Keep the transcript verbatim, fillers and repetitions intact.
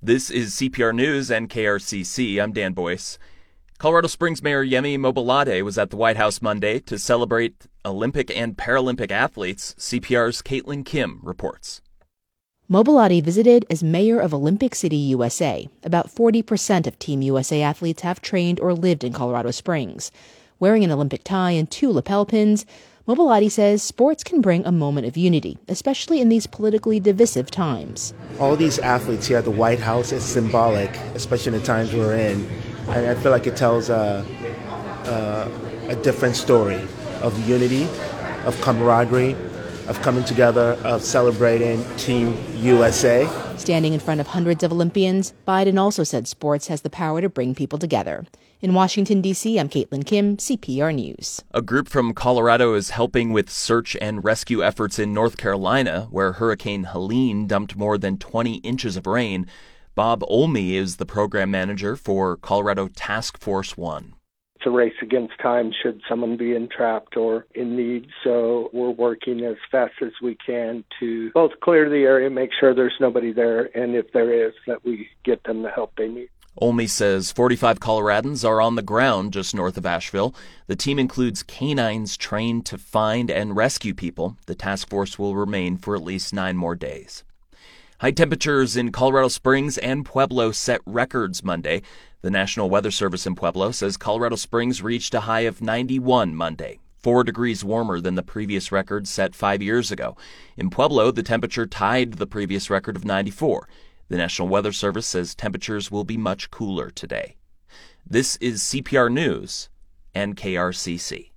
This is C P R News and K R C C. I'm Dan Boyce. Colorado Springs Mayor Yemi Mobolade was at the White House Monday to celebrate Olympic and Paralympic athletes. C P R's Caitlin Kim reports. Mobolade visited as mayor of Olympic City, U S A. About forty percent of Team U S A athletes have trained or lived in Colorado Springs. Wearing an Olympic tie and two lapel pins, Mobolade says sports can bring a moment of unity, especially in these politically divisive times. All these athletes here at the White House is symbolic, especially in the times we're in. And I feel like it tells a, a, a different story of unity, of camaraderie, of coming together, of celebrating Team U S A. Standing in front of hundreds of Olympians, Biden also said sports has the power to bring people together. In Washington, D C, I'm Caitlin Kim, C P R News. A group from Colorado is helping with search and rescue efforts in North Carolina, where Hurricane Helene dumped more than twenty inches of rain. Bob Olney is the program manager for Colorado Task Force One. It's a race against time should someone be entrapped or in need, so we're working as fast as we can to both clear the area, make sure there's nobody there, and if there is, that we get them the help they need. Olney says forty-five Coloradans are on the ground just north of Asheville. The team includes canines trained to find and rescue people. The task force will remain for at least nine more days. High temperatures in Colorado Springs and Pueblo set records Monday. The National Weather Service in Pueblo says Colorado Springs reached a high of ninety-one Monday, four degrees warmer than the previous record set five years ago. In Pueblo, the temperature tied the previous record of ninety-four. The National Weather Service says temperatures will be much cooler today. This is C P R News and K R C C.